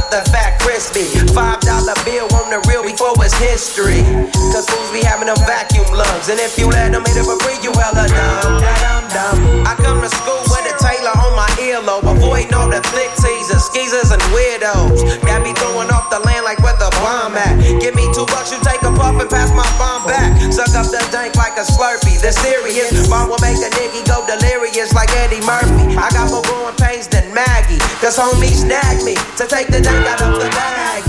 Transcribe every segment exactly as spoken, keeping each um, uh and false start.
up the fat crispy. Five dollar bill on the real before it's history. Cause fools be having them vacuum lungs. And if you let them hit it for free, you hella dumb. Dumb, dumb. I come to school with a Taylor on my earlobe. Avoiding all the thick teasers, skeezers, and weirdos. Got me throwing off the land like where the bomb at. Give me two bucks, you take a puff and pass my bomb back. Suck up the dank like a Slurpee. The serious bomb will make a nigga go delirious like Eddie Murphy. I got more growing pains than Maggie. Cause homie snagged me to take the dank out of the bag.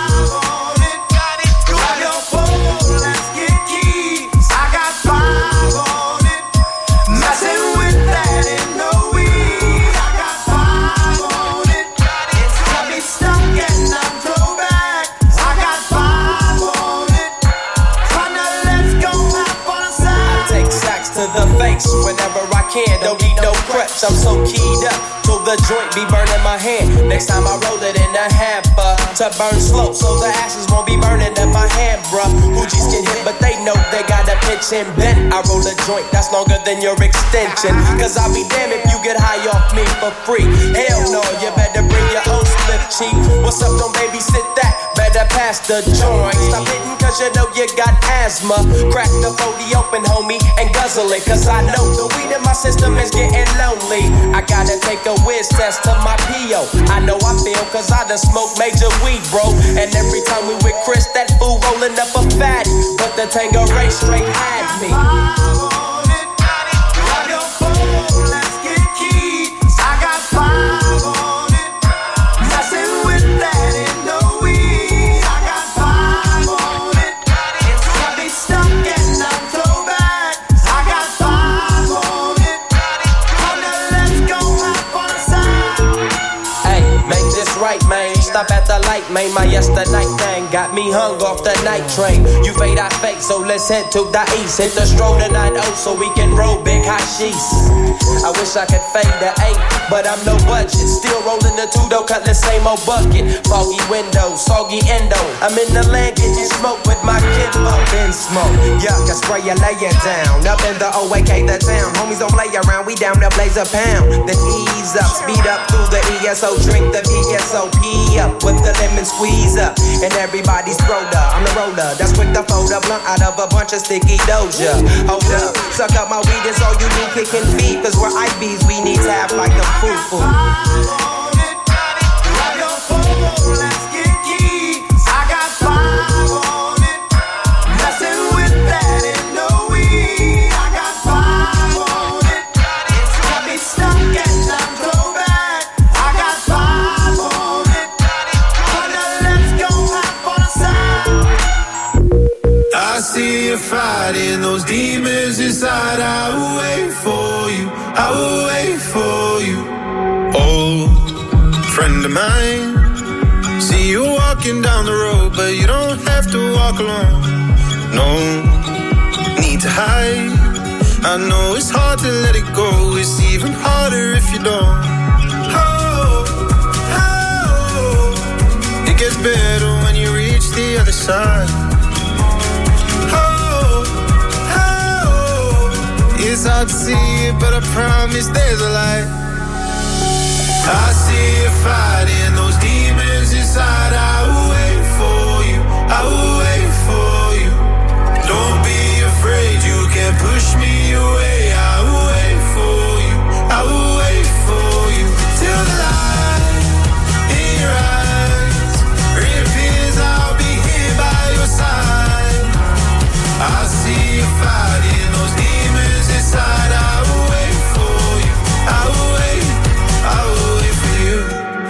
Whenever I can, don't need no crutch. I'm so keyed up till the joint be burning my hand. Next time I roll it in a hamper to burn slow, so the ashes won't be burning in my hand, bruh. Hoogies get hit, but they know they got a pitch and bend. I roll a joint that's longer than your extension. Cause I'll be damned if you get high off me for free. Hell no, you better bring your own slip cheap. What's up, don't babysit that? Better pass the joint. Stop hitting cause you know you got asthma. Crack the forty open, homie, and guzzle it. Cause I know the weed in my system is getting lonely. I gotta take a whiz test to my P O. I know I feel cause I done smoked major weed, bro. And every time we with Chris, that fool rolling up a fatty. But the Tangeray straight had me. Stop at the light, man, my yesterday thing got me hung off the night train. You fade, I fake, so let's head to the east. Hit the stroll to nine oh so we can roll big hashish. I wish I could fade the eight, but I'm no budget. Still rolling the two though, cut the same old bucket. Foggy windows, soggy endo. I'm in the land getting smoke with my kinfolk. Been smoke, yuck, I spray you, lay it down. Up in the O A K, the town. Homies don't play around, we down to blaze a pound. Then ease up, speed up through the E S O. Drink the V S O P up with the lemon squeeze up. And everybody's throwed up, I'm the roller. That's quick to fold a blunt out of a bunch of sticky doja. Hold up, suck up my weed, it's all you need, kicking feet. Cause we're I Bs, we need to have like a foo-foo. See you fighting those demons inside. I will wait for you, I will wait for you. Old friend of mine, see you walking down the road, but you don't have to walk alone. No need to hide. I know it's hard to let it go. It's even harder if you don't. Oh, oh, it gets better when you reach the other side. It's hard to see it, but I promise there's a light. I see you fighting those demons inside. I will wait for you, I will wait for you. Don't be afraid, you can't push me away. I will wait for you, I will wait for you. Till the light in your eyes reappears, I'll be here by your side. I see you fighting those demons inside. I will wait for you, I will wait, I will wait for you.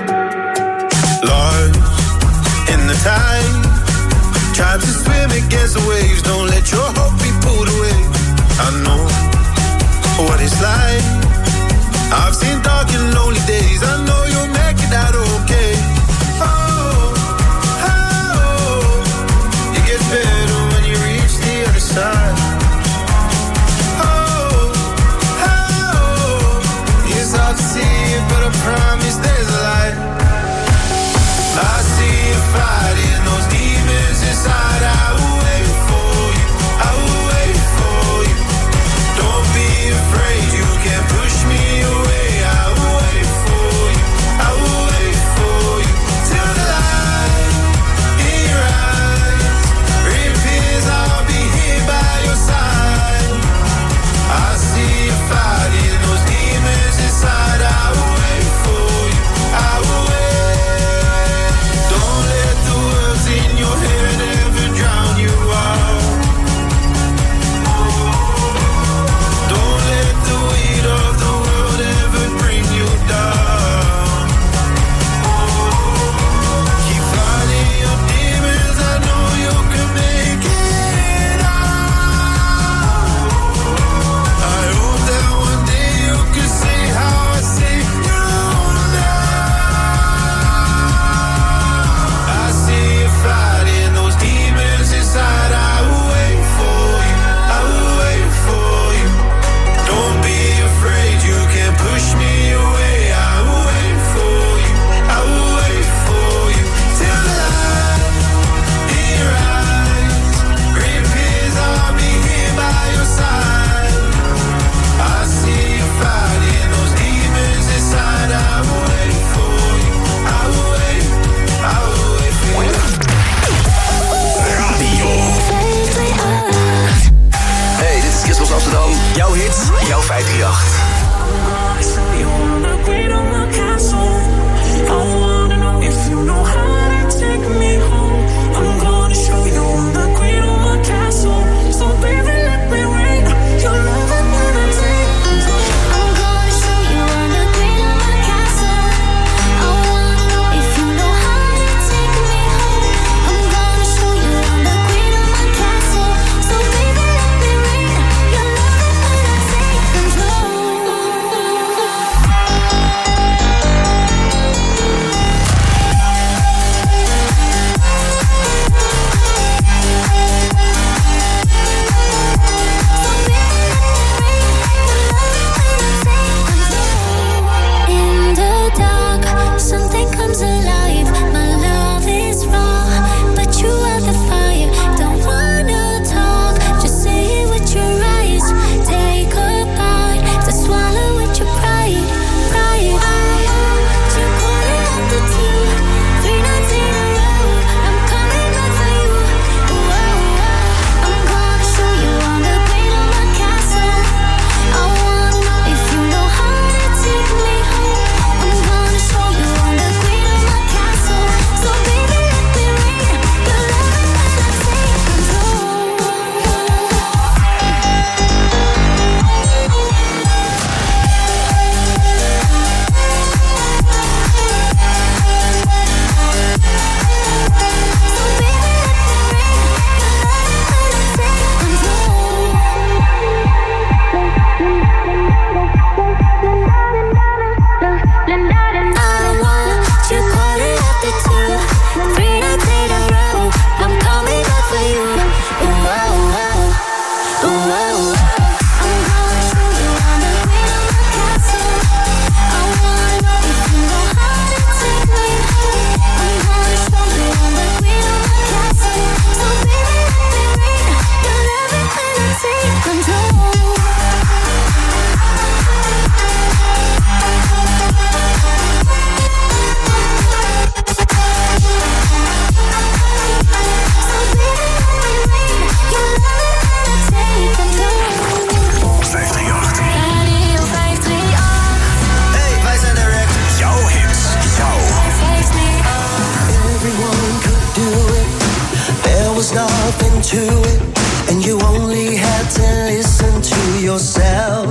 to it, and you only had to listen to yourself.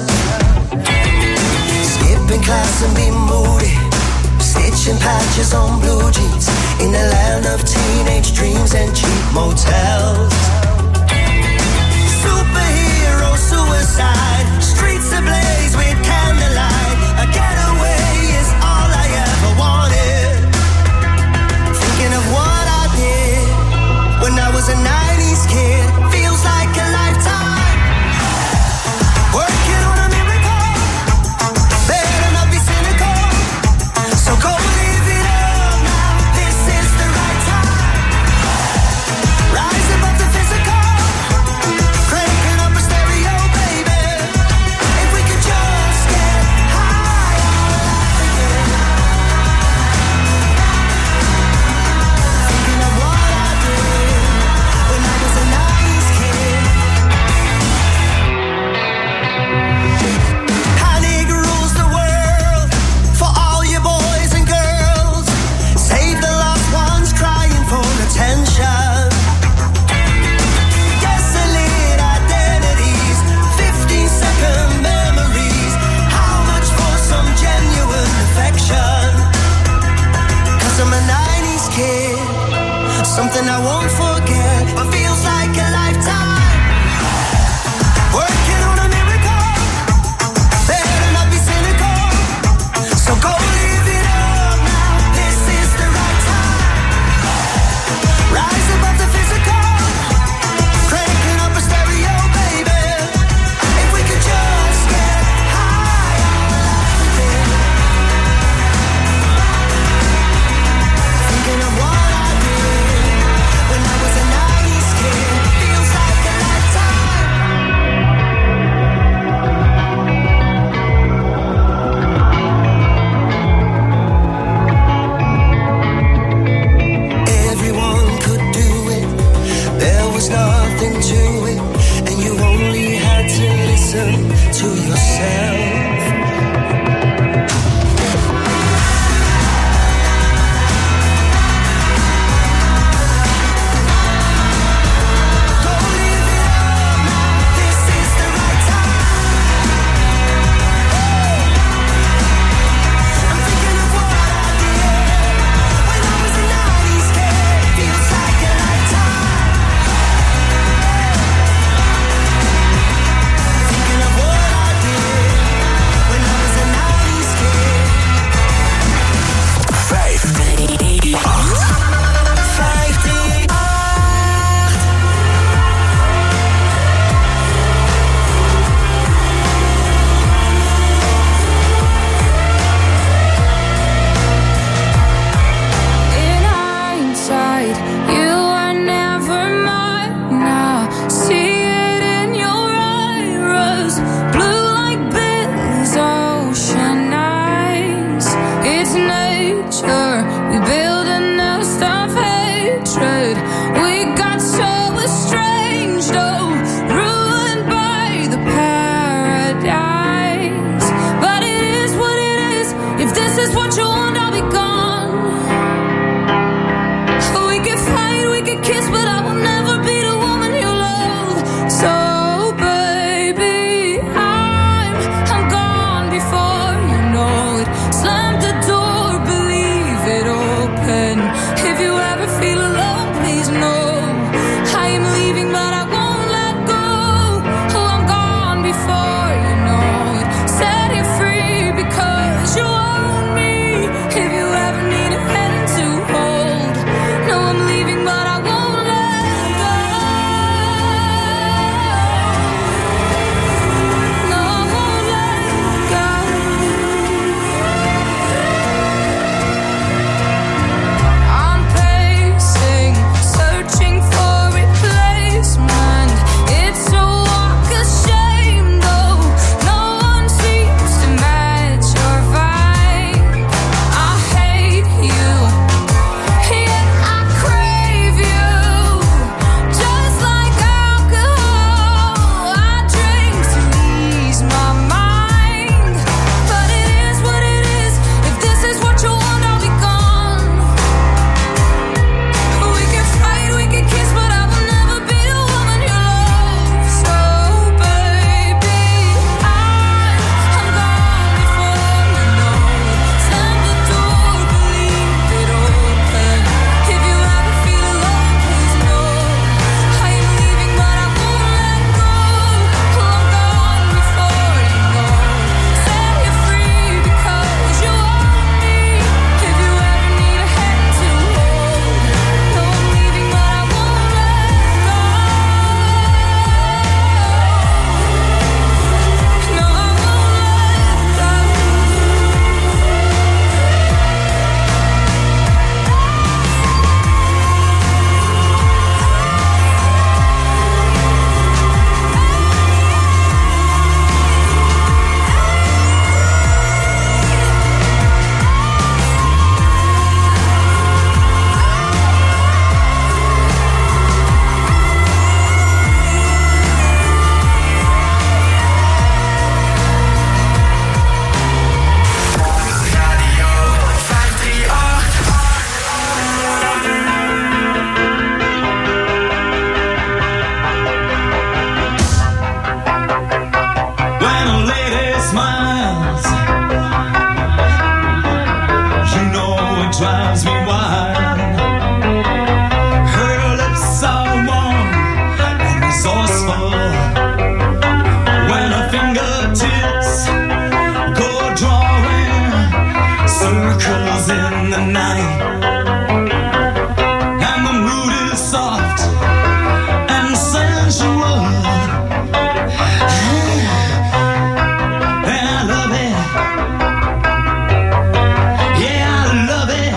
Skipping class and be moody, stitching patches on blue jeans in a land of teenage dreams and cheap motels. Superhero suicide, streets ablaze with candlelight. A getaway is all I ever wanted. Thinking of what I did when I was a nineties kid, feels like a lifetime. Working on a miracle, better not be cynical. So go live it up now, this is the right time. Rise above the physical, cranking up a stereo, baby. If we could just get high on life again. Thinking of what I did when I was a nineties kid. Panic rules the world for all you boys and girls. Save the lost ones crying for attention. Desolate identities, fifteen second memories. How much for some genuine affection? Cause I'm a nineties kid, something I won't forget, but feels like a lifetime. Working on a miracle, better not be cynical. So go live it up now, this is the right time. Rise above the physical, cranking up a stereo, baby. If we could just get high on life again. Thinking of what I did when I was a nineties kid, feels like a drives me wild. Her lips are warm and resourceful. When her fingertips go drawing circles in the night, and the mood is soft and sensual. And I love it. Yeah, I love it.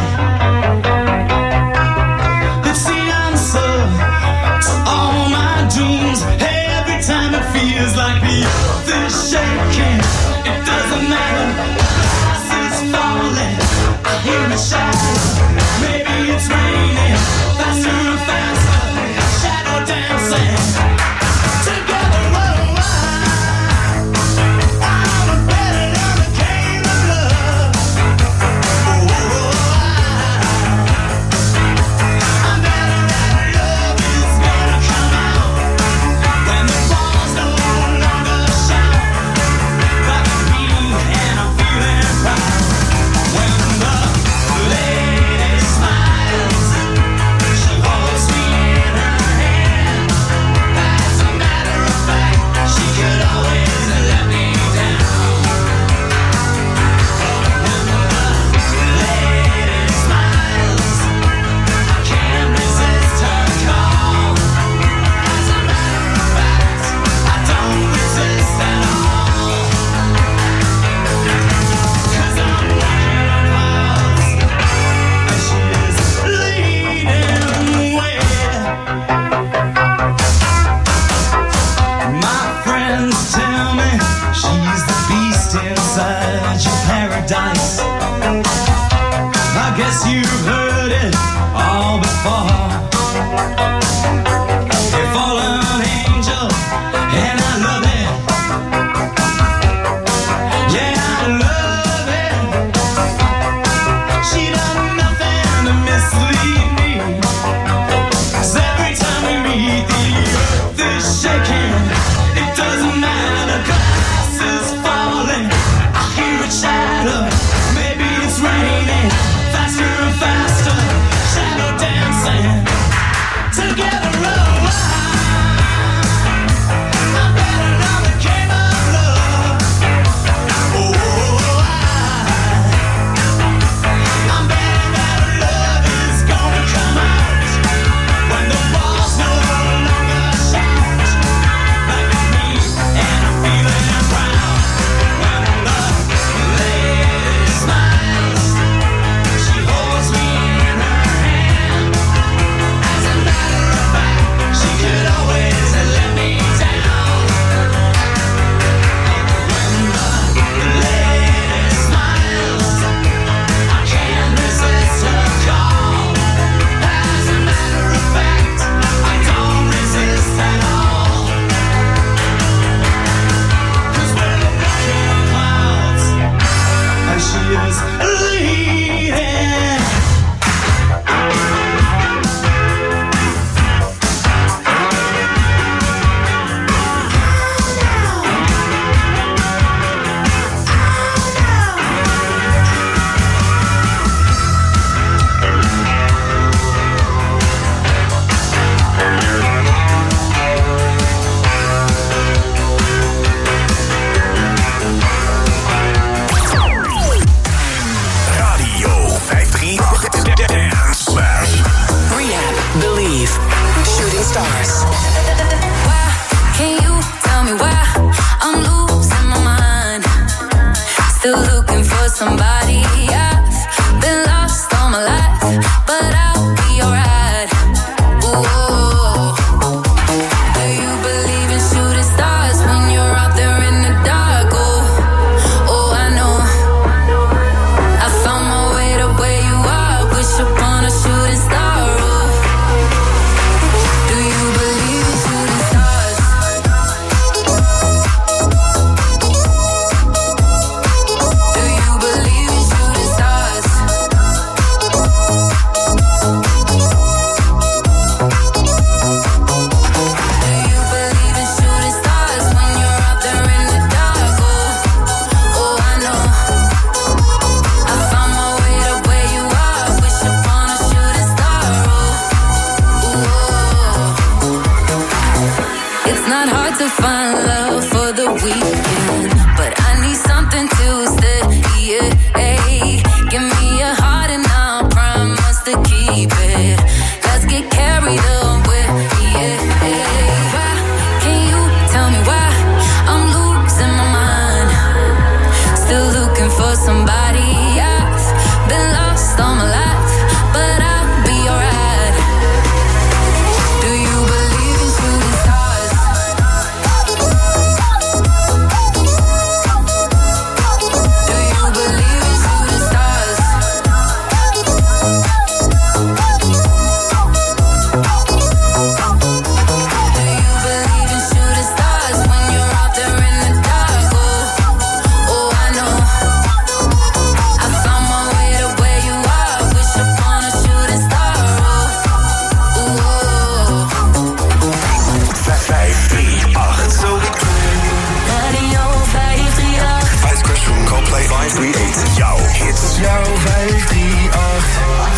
It's the answer to all my dreams. Every time it feels like the earth is shaking, it doesn't matter. The glass is falling, I hear it shatter. Maybe it's raining, faster and faster. Shadow dancing together. Whoa, I, I'm a better than a game of love. Oh, I, I'm better than love is gonna come out when the bars no longer shout. Got me and I'm feeling proud. When the lady smiles, she holds me in her hand. As a matter of fact, she could always let me down. When the lady smiles, I can't resist her call. As a matter of fact, I don't resist at all. 'Cause I'm walking on clouds and she is leading away. My friends tell me she's the beast inside your paradise. I guess you've heard it all before. A fallen angel, and I love it. Yeah, I love it. She done nothing to mislead me. 'Cause every time we meet, the earth is shaking. It doesn't matter, glass is falling. I hear it shatter. Maybe it's raining, faster and faster. Shadow dancing together. Oh, to find love for the weekend, but I need something to stay. Yeah, give me a heart and I'll promise to keep it. Let's get carried away. Yeah, why can you tell me why I'm losing my mind? Still looking for somebody. I've been lost all my life, but I'll be alright. Do you believe in shooting stars? Do you believe in shooting stars? Do you believe in shooting stars when you're out there in the dark? Oh, oh, I know. I found my way to where you are. Wish upon a shooting star. Oh, oh. vijf drie acht. Radio vijf drie acht. Ice Crush from Coldplay vijf drie acht. Jouw hits. Jouw vijf drie acht.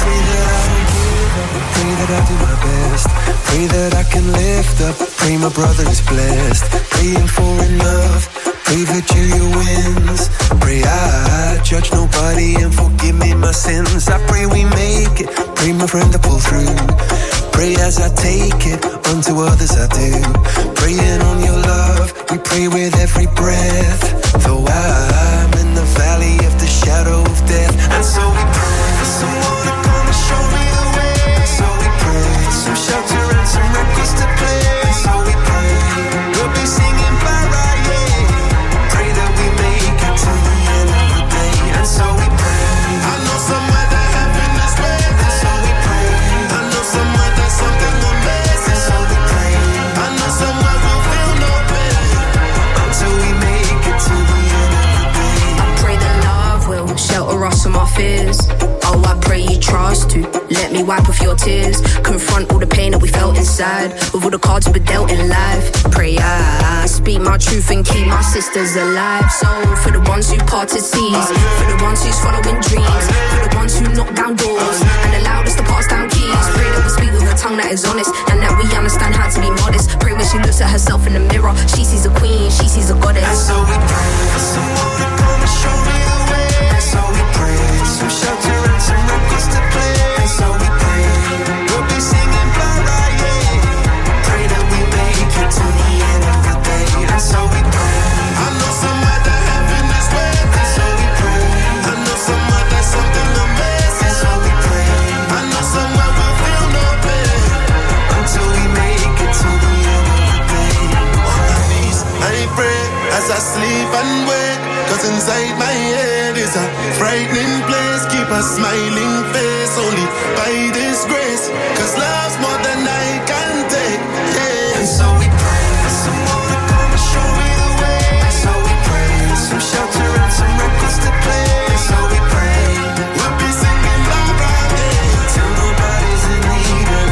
Pray that I do my best. Pray that I can lift up. Pray my brother is blessed. Praying for enough. Pray Virginia wins. Pray I judge nobody and forgive me my sins. I pray we make it. Pray my friend to pull through. Pray as I take it. Unto others I do. Praying on your love. We pray with every breath. Though I'm in the valley of the shadow of death. And so we pray for someone to come and show me the way. And so we pray for some shelter and some records to play. And so we pray we'll be singing Mariah. Pray that we make it to the end of the day. And so we pray. I know somewhere that heaven is waiting. And so we pray. I know somewhere there's something amazing. And so we pray. I know somewhere we'll feel no pain until we make it to the end of the day. I pray that love will shelter us from our fears. Oh, I pray you trust to let me wipe off your tears. Confront all the pain that we felt inside with all the cards we were dealt in life. Pray I speak my truth and keep my sisters alive. So for the ones who parted seas, for the ones who's following dreams, for the ones who knock down doors and allowed us to pass down keys. Pray that we speak with a tongue that is honest and that we understand how to be modest. Pray when she looks at herself in the mirror, she sees a queen, she sees a goddess. And so we pray for someone to come and show me the way. And so we pray for some shelter and some records to play. And so we pray we'll be singing Mariah. Pray that we make it to the end of the day. And so we pray. I know somewhere that heaven is waiting. And so we pray. I know somewhere there's something amazing. And so we pray. I know somewhere we'll feel no pain until we make it to the end of the day. On my knees, I pray as I sleep and wake. Cause inside my head is a frightening place. Keep a smiling face only by this grace. Cause love's more than I can take. Yeah. And so we pray for someone to come and show me the way. And so we pray for some shelter and some records to play. And so we pray we'll be singing Mariah till nobody's in need of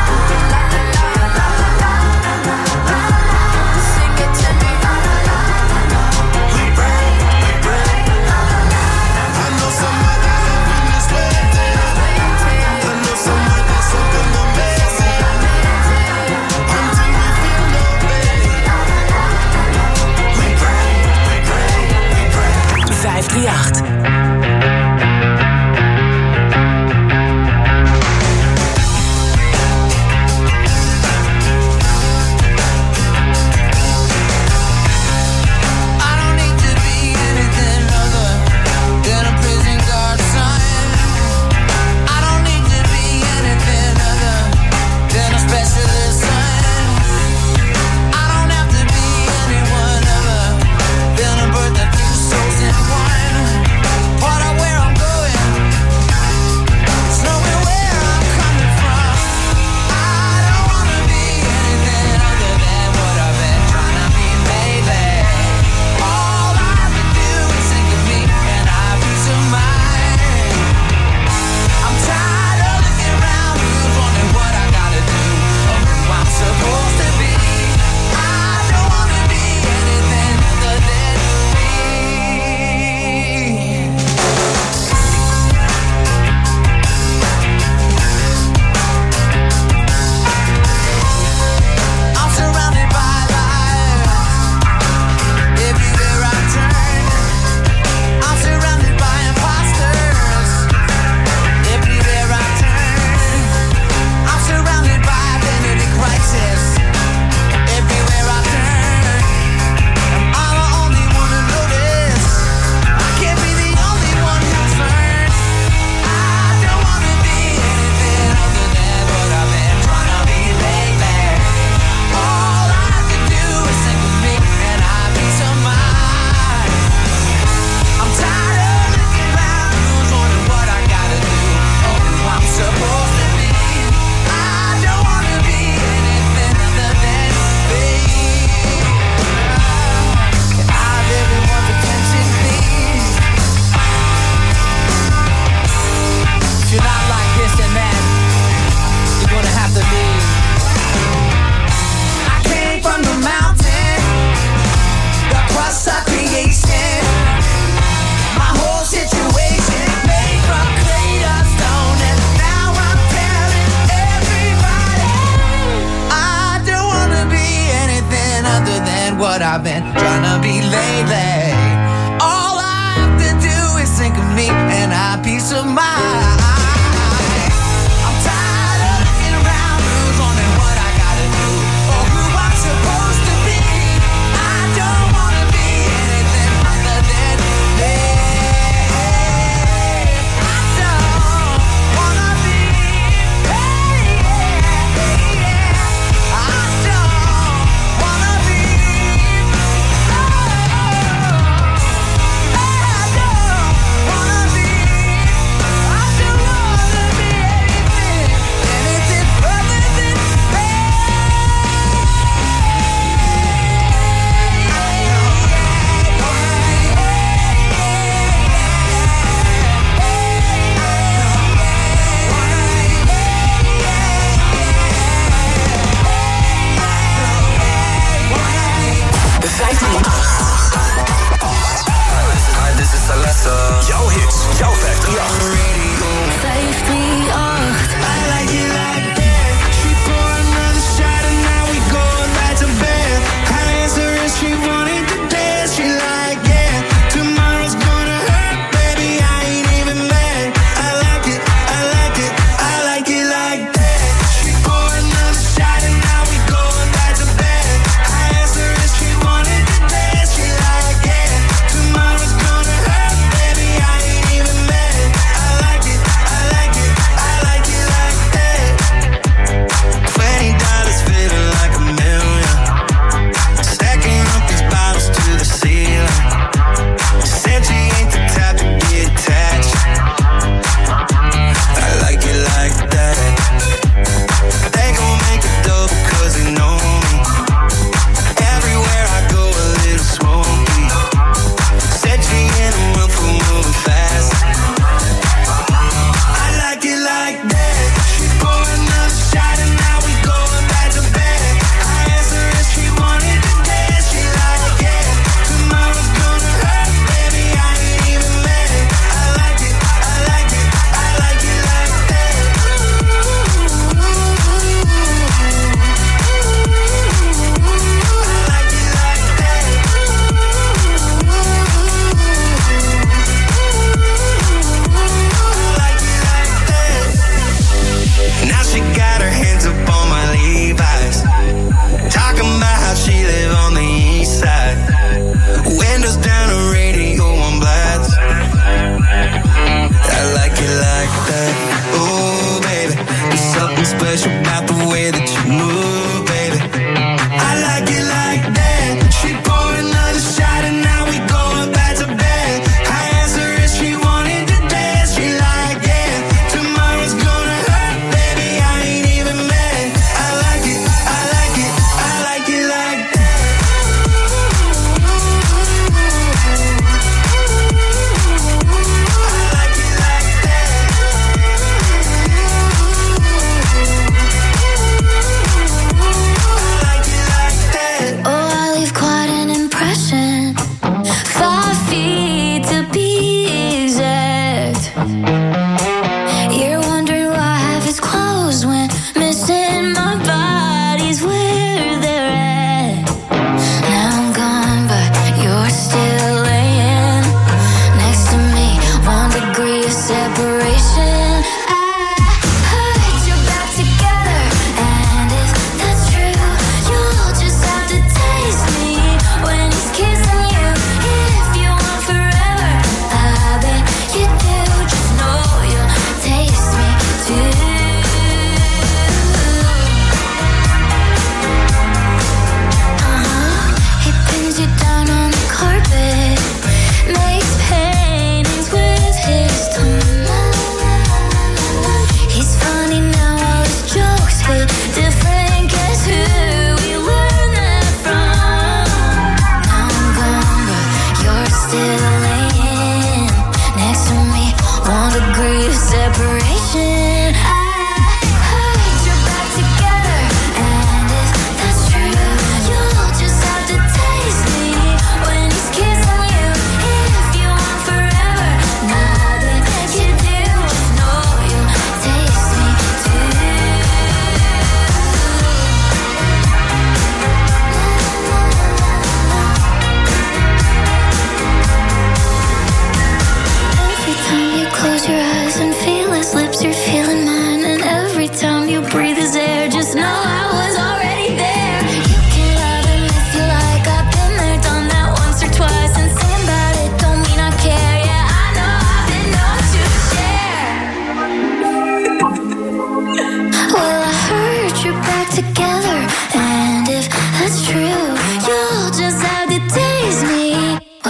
Sing it to me. I've been trying to be lately. All I have to do is think of me and I have peace of mind. I'm tired of looking around, who's wondering what I gotta do or who I'm supposed to be. I don't wanna be anything other than me. I don't wanna be, hey, yeah, yeah. I don't wanna be, oh.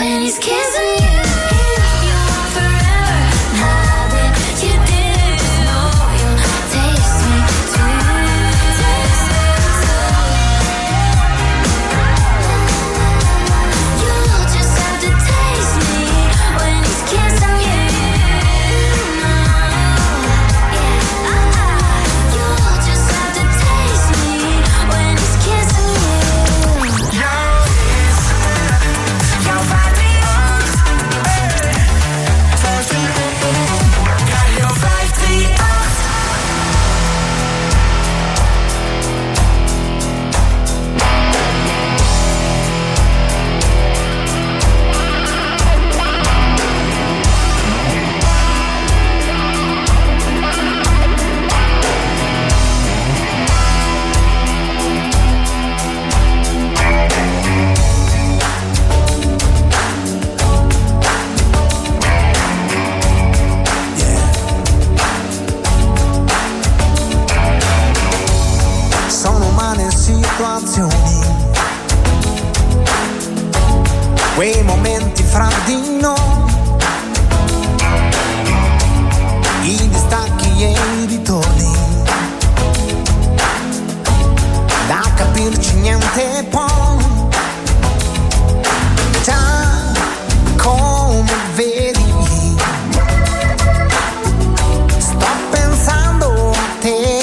when he's kissing you. You want forever, now that you do. You'll taste me too. Taste me too. You'll just have to taste me when he's kissing you. You'll just have to taste me when he's kissing you. Sono umane situazioni, quei momenti fra di noi, i distacchi e i ritorni, da capirci niente poi, già come vedi, sto pensando a te.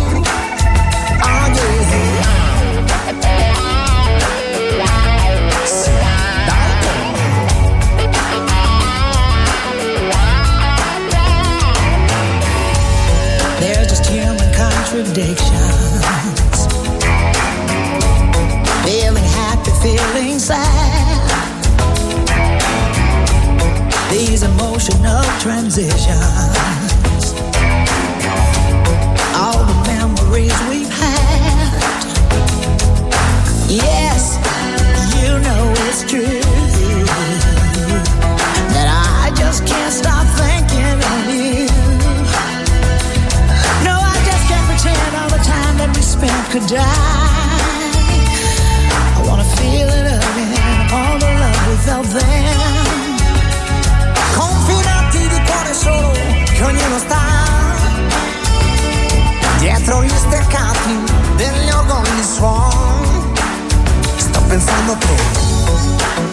They're just human contradictions. Feeling happy, feeling sad. These emotional transitions. All the memories we've had. Yes, you know it's true that I just can't stop thinking of you. No, I just can't pretend all the time that we spent could die. I wanna feel it again, all the love we felt then. Confinati di cuore solo, che ognuno sta dietro gli steccati degli organi suoni. Sto pensando a te.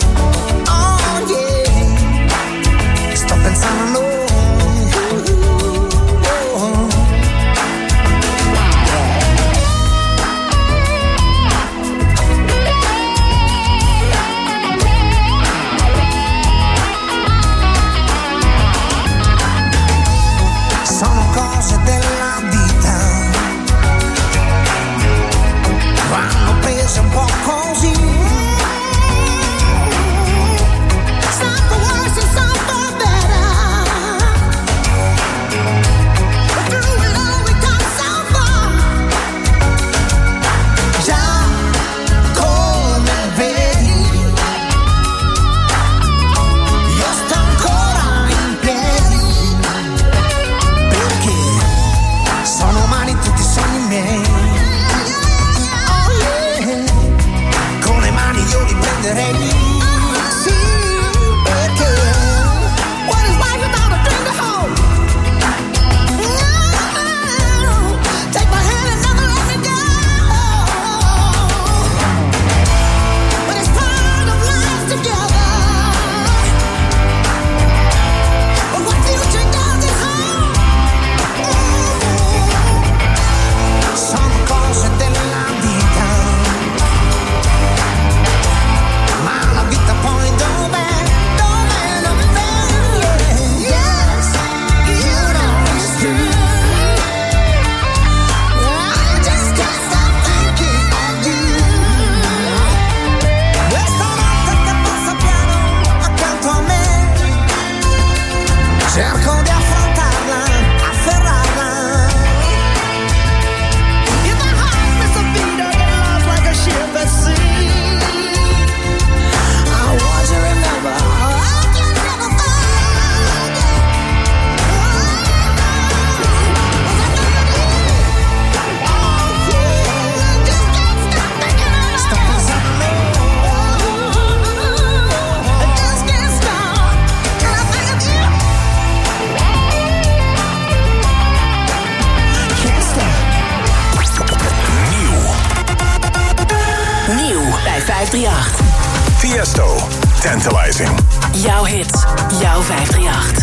vijfhonderdachttien. Tiesto, Tantalizing. Jouw hits, jouw vijfhonderdachttien.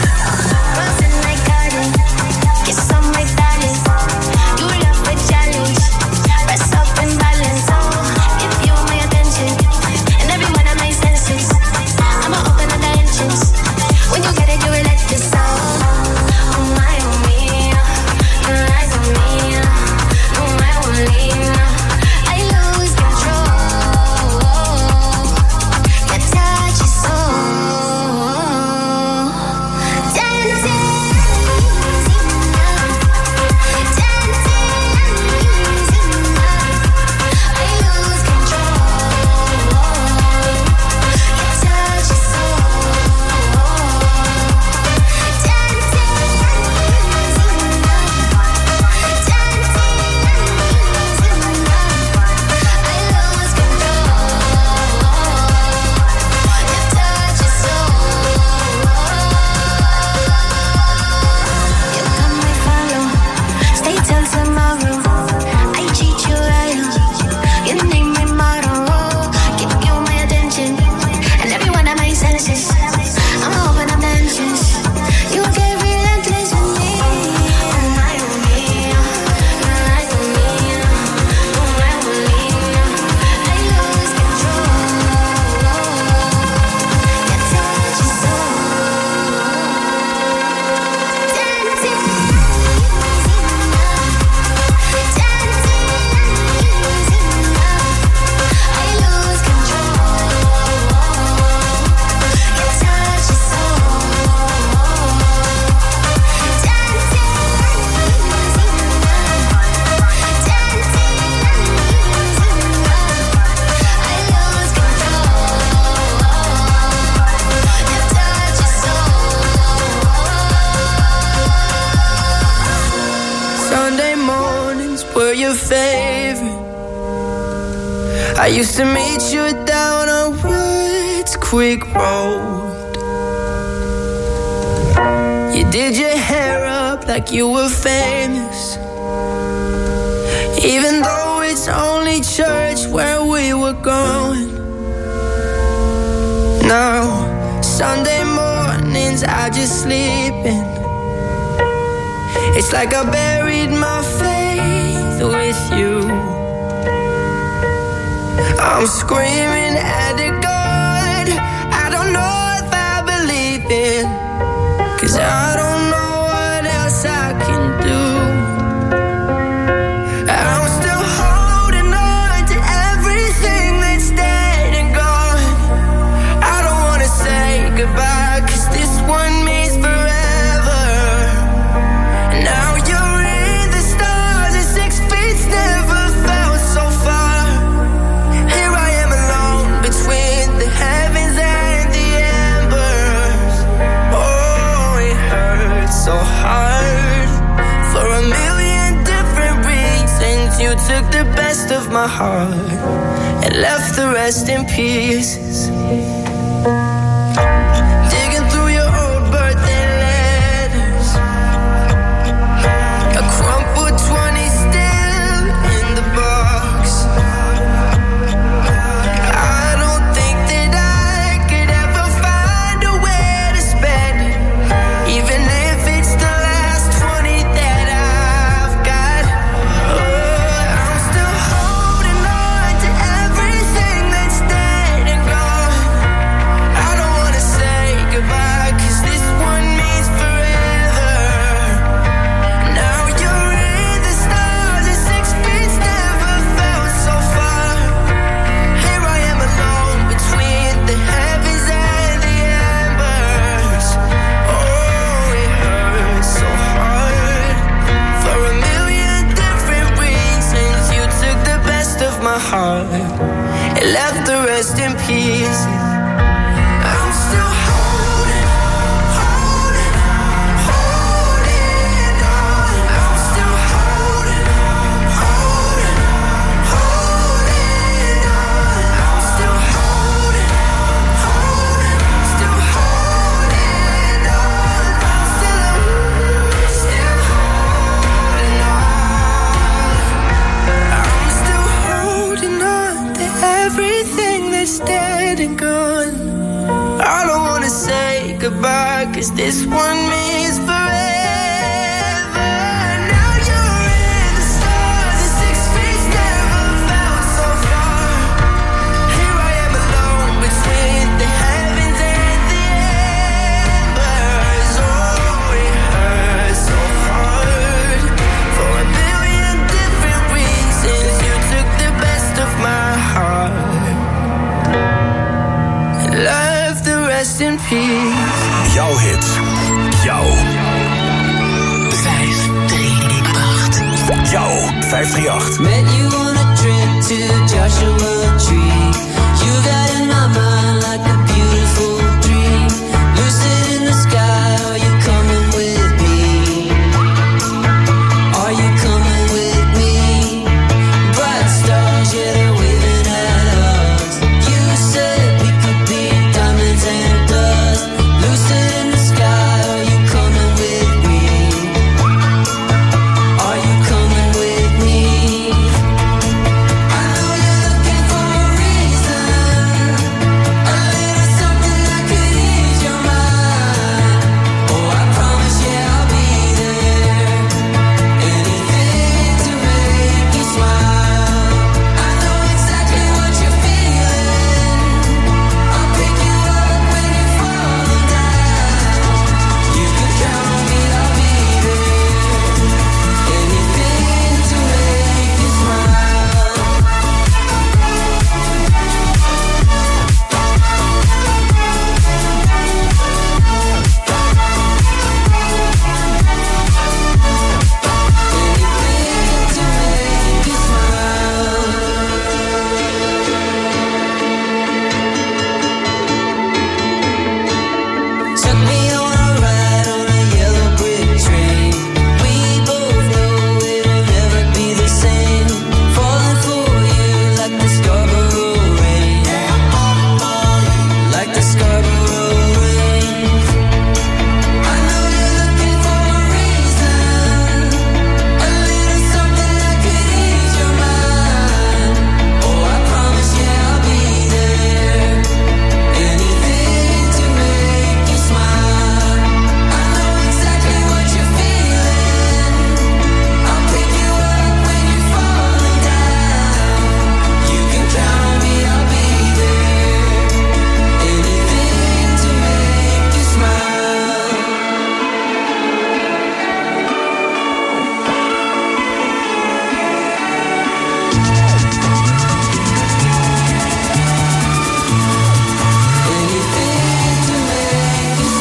I used to meet you down on Woods Creek Road. You did your hair up like you were famous, even though it's only church where we were going. Now, Sunday mornings I just sleep in. It's like I buried my faith with you. I'm screaming at the God I don't know if I believe in, 'cause I don't know what else I can do. I'm still holding on to everything that's dead and gone. I don't wanna say goodbye, 'cause this one means forever. Now you're in the stars and six feet's never felt so far. Here I am alone between the heavens and the embers. Oh, it hurts so hard. For a million different reasons, you took the best of my heart and left the rest in pieces. Digging through your old birthday letters, a crumpled twenty still in the box. I don't think that I could ever find a way to spend it, even if it's the last twenty that I've got. Oh, I'm still holding on to everything that's dead and gone. goodbye, cause this one means forever. Now you're in the stars and six feet never felt so far. Here I am alone between the heavens and the embers. Oh, it hurts so hard for a million different reasons. You took the best of my heart and left the rest in peace. Jouw hits. Jouw. vijf drie acht. Jouw vijf drie acht. Met you on a trip to Joshua Tree. You got in my mind like a beautiful dream. Lucid in the sky, are you coming with me? Are you coming with me? Bright stars, yeah, they're waving at us. You said we could be diamonds and dust. Lucid in the sky, are you coming with me? Are you coming with me? I know you're looking for a reason, a little something that could ease your mind. Oh, I promise, yeah, I'll be there. Anything to make you smile. I know exactly what you're feeling. I'll pick you up when you're falling down. You can count on me, I'll be there. Anything to make you smile. Anything to make you smile. Took me on a ride on a yellow brick train. We both know it'll never be the same. Falling for you like the Scarborough rain. Like the Scarborough rain. I know you're looking for a reason, a little something that could ease your mind. Oh, I promise, yeah, I'll be there. Anything to make you smile. I know exactly what you're feeling. I'll pick you up when you're falling down. You can count on me, I'll be there. Anything to make you smile. Anything to make you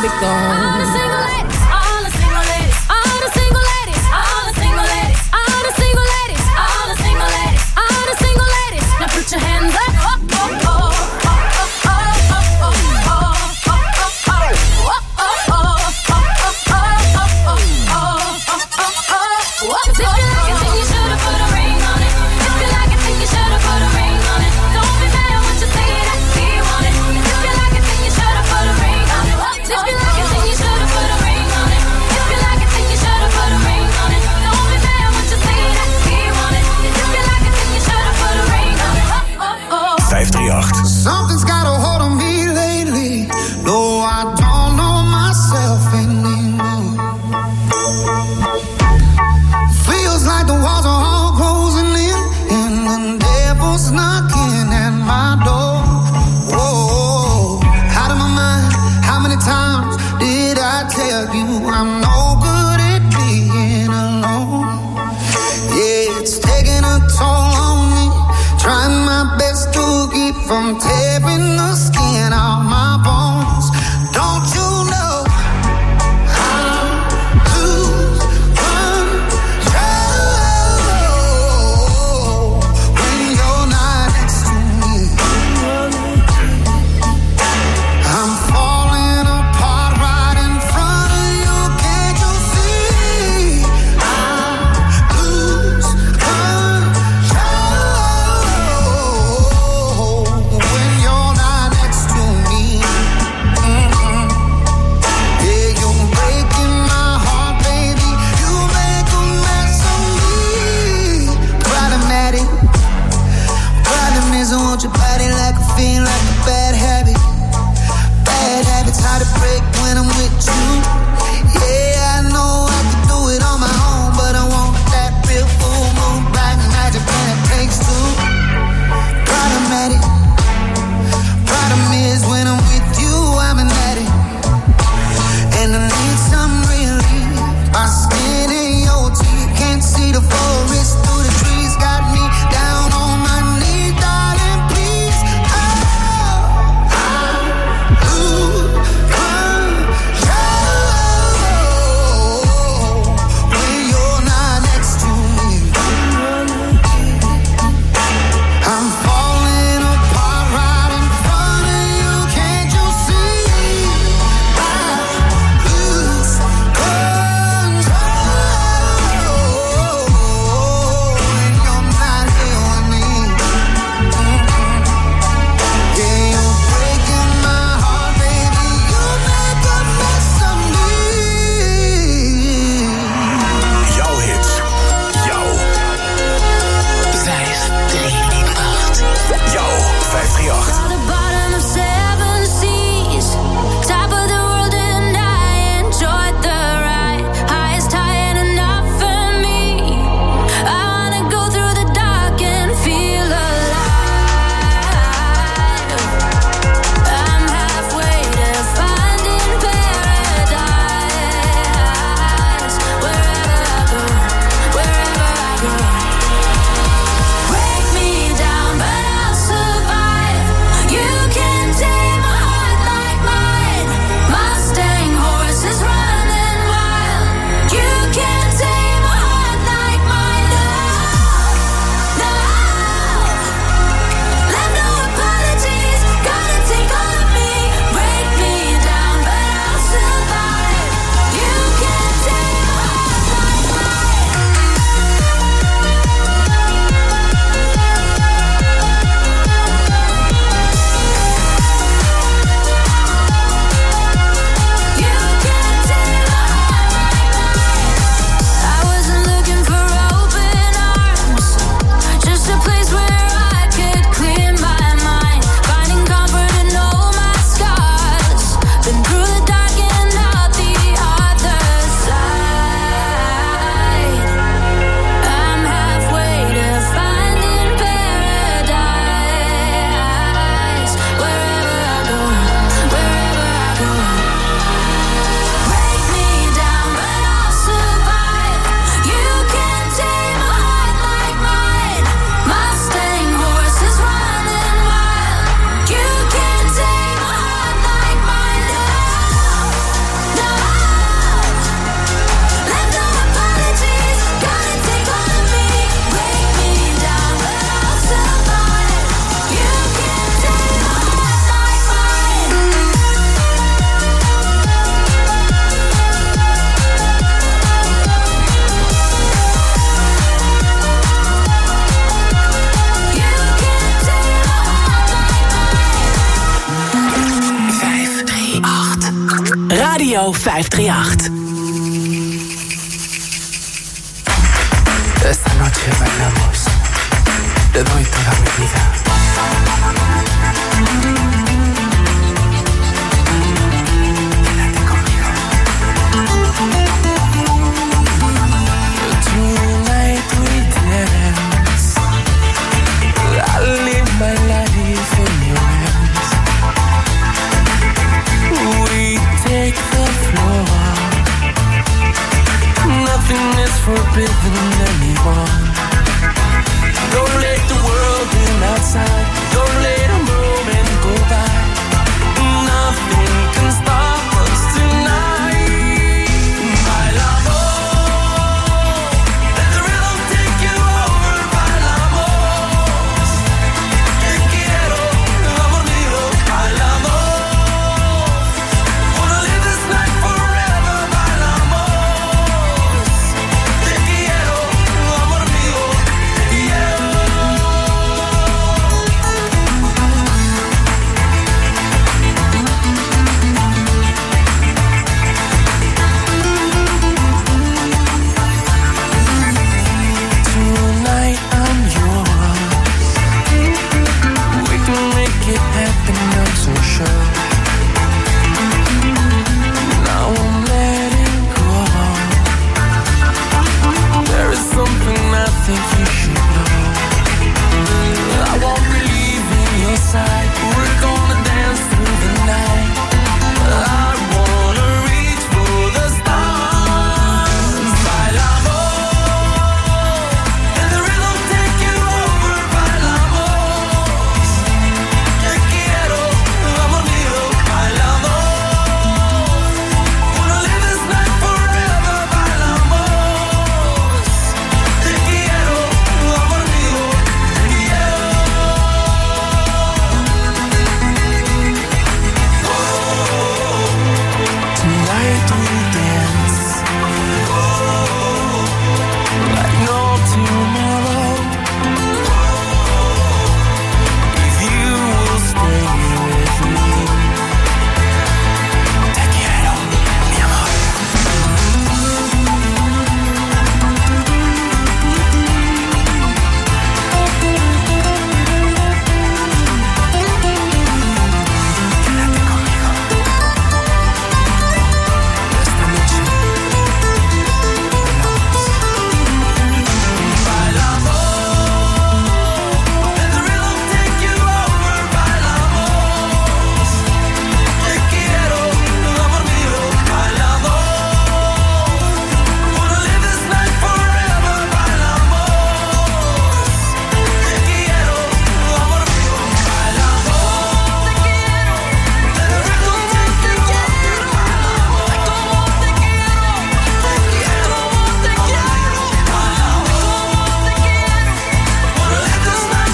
gone. All the single ladies, all the single ladies, all the single ladies, all the single ladies, all the single ladies, all the single ladies, all the single ladies. Now put your hands up, oh, oh, oh. Something's got a hold on me lately. No, I don't know myself anymore. Feels like the walls are all closing in, and the devil's knocking at my door. Whoa, out of my mind. How many times did I tell you I'm no good at being alone? Yeah, it's taking a toll on me. Trying my best to keep from tearing the skin off my bones. Don't you know I lose control when you're not next to me? I'm falling apart right in front of you. Can't you see? I lose control when Radio vijf drie acht. Esta noche bailamos. Te doy toda mi vida. Quédate conmigo. Tonight we dance. I live my life in your hands. We take the floor. Nothing is forbidden anymore. Don't let the world in outside. Don't let a moment go by. Nothing can stop us tonight. Bailamos. Let the rhythm take you over. Bailamos. Te quiero, amor mío. Bailamos. Wanna live this night forever. Bailamos. Te quiero, amor mío. Yeah. Tonight I'm yours. We can make it happen, I'm so sure. Now I'm letting go. There is something I think you should know. I won't be leaving your side. We're gonna dance through the night. I wanna reach for the stars. Bailamos. Let the rhythm take you over. Bailamos. Te quiero, amor mío. Bailamos. Wanna live this night forever. Bailamos. Te quiero, amor mío. Yeah. Tonight we dance. Like no tomorrow. If you will stay with me. Te quiero, mi amor. Quédate conmigo. Esta noche Bailamos. Let the rhythm take you over. Bailamos. Te quiero, amor mío. Bailamos. Wanna live this night forever. Bailamos. Te quiero, amor mío. Bailamos. Te quiero. Let the rhythm take you over. Bailamos. Te quiero. Te quiero. Te quiero. Bailamos. Te quiero. Wanna live this night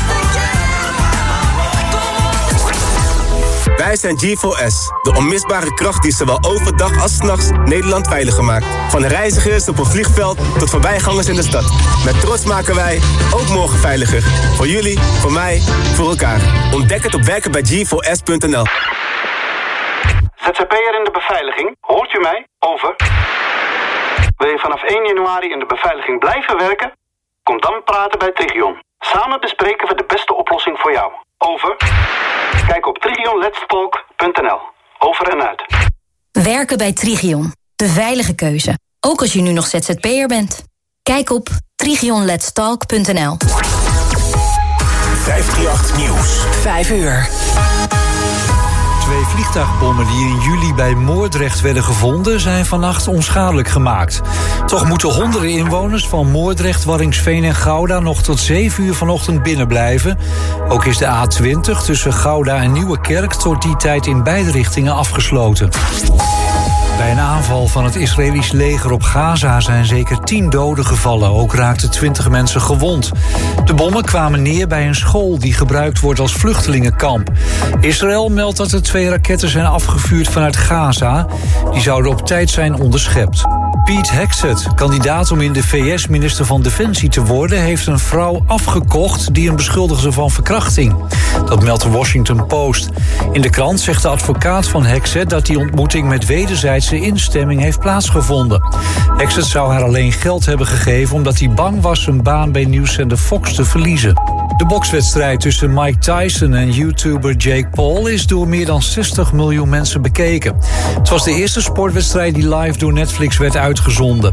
forever. Wij zijn G four S, de onmisbare kracht die zowel overdag als 's nachts Nederland veiliger maakt. Van reizigers op een vliegveld tot voorbijgangers in de stad. Met trots maken wij ook morgen veiliger. Voor jullie, voor mij, voor elkaar. Ontdek het op werken bij G four S punt n l. Z Z P'er in de beveiliging, hoort u mij? Over. Wil je vanaf één januari in de beveiliging blijven werken? Kom dan praten bij Trigion. Samen bespreken we de beste oplossing voor jou. Over. Kijk op trigion lets talk punt n l. Over en uit. Werken bij Trigion. De veilige keuze. Ook als je nu nog Z Z P'er bent. Kijk op trigion lets talk punt n l. vijf drie acht Nieuws. vijf uur. Twee vliegtuigbommen die in juli bij Moordrecht werden gevonden zijn vannacht onschadelijk gemaakt. Toch moeten honderden inwoners van Moordrecht, Waddinxveen en Gouda nog tot zeven uur vanochtend binnen blijven. Ook is de A twintig tussen Gouda en Nieuwekerk tot die tijd in beide richtingen afgesloten. Bij een aanval van het Israëlisch leger op Gaza zijn zeker tien doden gevallen. Ook raakten twintig mensen gewond. De bommen kwamen neer bij een school die gebruikt wordt als vluchtelingenkamp. Israël meldt dat er twee raketten zijn afgevuurd vanuit Gaza. Die zouden op tijd zijn onderschept. Pete Hegseth, kandidaat om in de V S minister van Defensie te worden, heeft een vrouw afgekocht die hem beschuldigde van verkrachting. Dat meldt de Washington Post. In de krant zegt de advocaat van Hexet dat die ontmoeting met wederzijdse instemming heeft plaatsgevonden. Hexet zou haar alleen geld hebben gegeven omdat hij bang was zijn baan bij nieuwszender Fox te verliezen. De bokswedstrijd tussen Mike Tyson en YouTuber Jake Paul is door meer dan zestig miljoen mensen bekeken. Het was de eerste sportwedstrijd die live door Netflix werd uitgezonden.